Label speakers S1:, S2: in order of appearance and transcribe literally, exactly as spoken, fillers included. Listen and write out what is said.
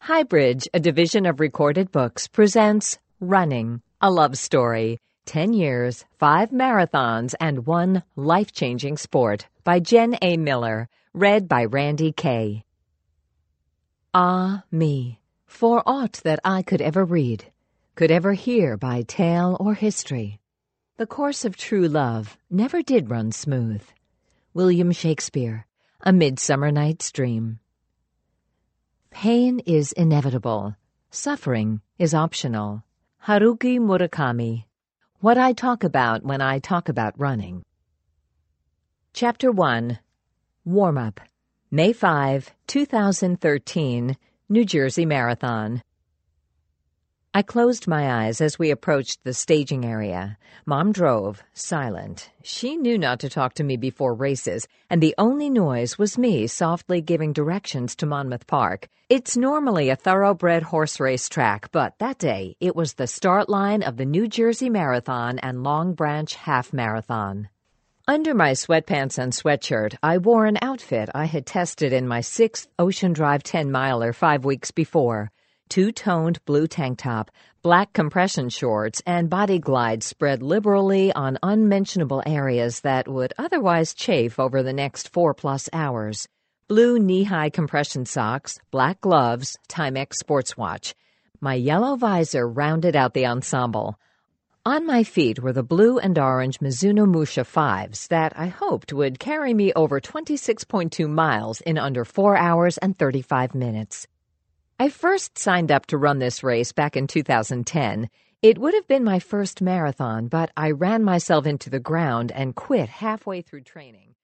S1: Highbridge, a division of Recorded Books, presents Running, a Love Story, ten years, five marathons, and one life-changing sport by Jen A. Miller, read by Randy Kay. Ah, me, for aught that I could ever read, could ever hear by tale or history, the course of true love never did run smooth. William Shakespeare, A Midsummer Night's Dream. Pain is inevitable. Suffering is optional. Haruki Murakami. What I talk about when I talk about running. Chapter one. Warm-up. May fifth, two thousand thirteen, New Jersey Marathon. I closed my eyes as we approached the staging area. Mom drove, silent. She knew not to talk to me before races, and the only noise was me softly giving directions to Monmouth Park. It's normally a thoroughbred horse race track, but that day it was the start line of the New Jersey Marathon and Long Branch Half Marathon. Under my sweatpants and sweatshirt, I wore an outfit I had tested in my sixth Ocean Drive ten-miler five weeks before. Two-toned blue tank top, black compression shorts, and body glide spread liberally on unmentionable areas that would otherwise chafe over the next four-plus hours. Blue knee-high compression socks, black gloves, Timex sports watch. My yellow visor rounded out the ensemble. On my feet were the blue and orange Mizuno Musha fives that I hoped would carry me over twenty-six point two miles in under four hours and thirty-five minutes. I first signed up to run this race back in two thousand ten. It would have been my first marathon, but I ran myself into the ground and quit halfway through training.